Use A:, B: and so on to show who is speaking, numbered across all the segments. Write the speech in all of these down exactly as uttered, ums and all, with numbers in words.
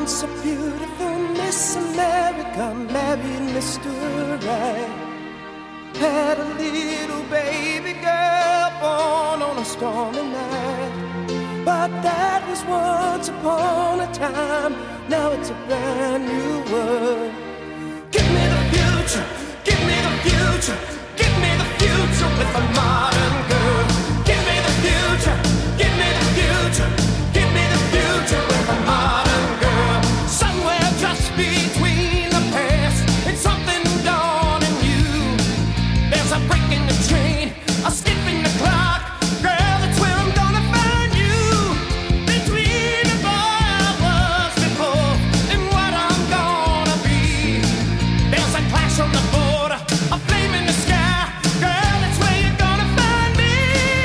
A: Once a beautiful Miss America married Mister Right. Had a little baby girl born on a stormy night. But that was once upon a time. Now it's a brand new world. Give me the future, give me the future, give me the future with a modern girl. Give me the future, give me the future, give me the future with a modern girl. Somewhere just between the past and something dawning new. There's a break in the train, a skip in the clock. Girl, that's where I'm gonna find you. Between the boy I was before and what I'm gonna be. There's a clash on the border, a flame in the sky. Girl, that's where you're gonna find me.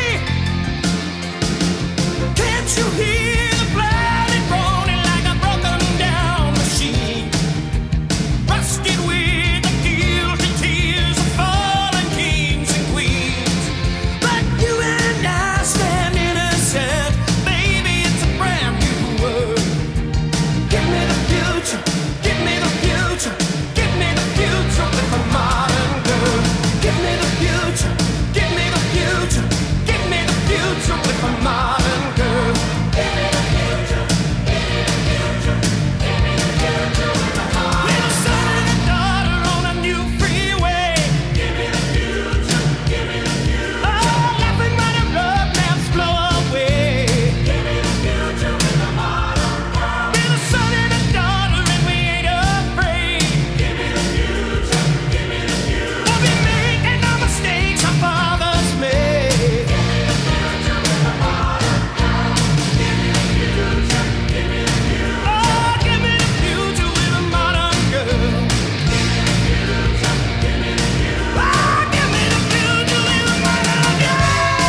A: Can't you hear the blood it rolling like a broken down machine? Rusted with the guilty tears of fallen kings and queens. But you and I stand innocent. Baby, it's a brand new world. Give me the future, give me the future, give me the future with a modern girl. Give me the future, give me the future, give me the future with a modern girl. Give me the future, give me the future, give me the future with a modern girl. Little son and a daughter on a new freeway. Give me the future, give me the future. Oh, laughing while the road maps blow away. Give me the future with a modern girl. Little son and a daughter and we ain't afraid. Give me the future, give me the future. We'll be making no mistakes our fathers made. Give me the future with a modern girl. Give me the future, give me the future. Oh, give me the future with a modern girl. Give me the future, give me the future. Oh, give me the future with a modern girl.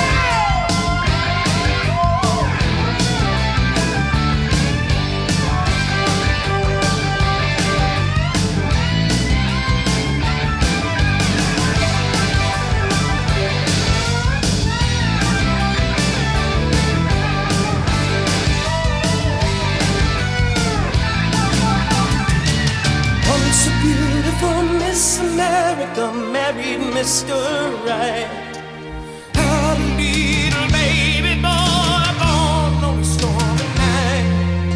A: Once a beautiful Miss America married Mister Right. Had a little baby boy born on a stormy night.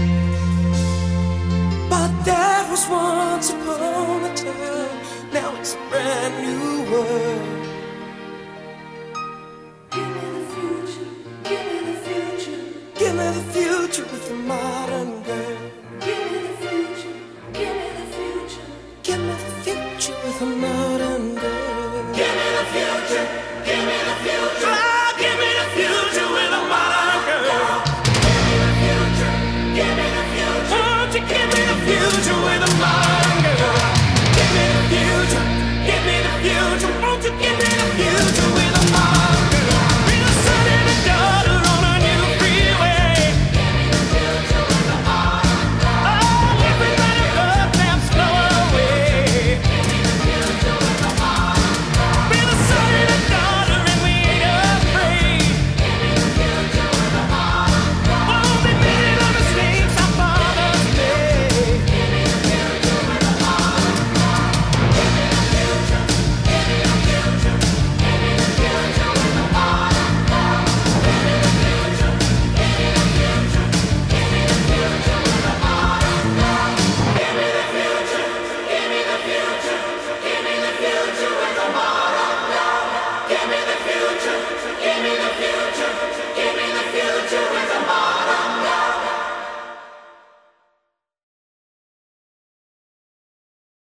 A: But that was once upon a time. Now it's a brand new world. Give me the future, give me the future, give me the future with a modern girl. Give me the future, give me the future, give me the future with a modern girl. Give me the future.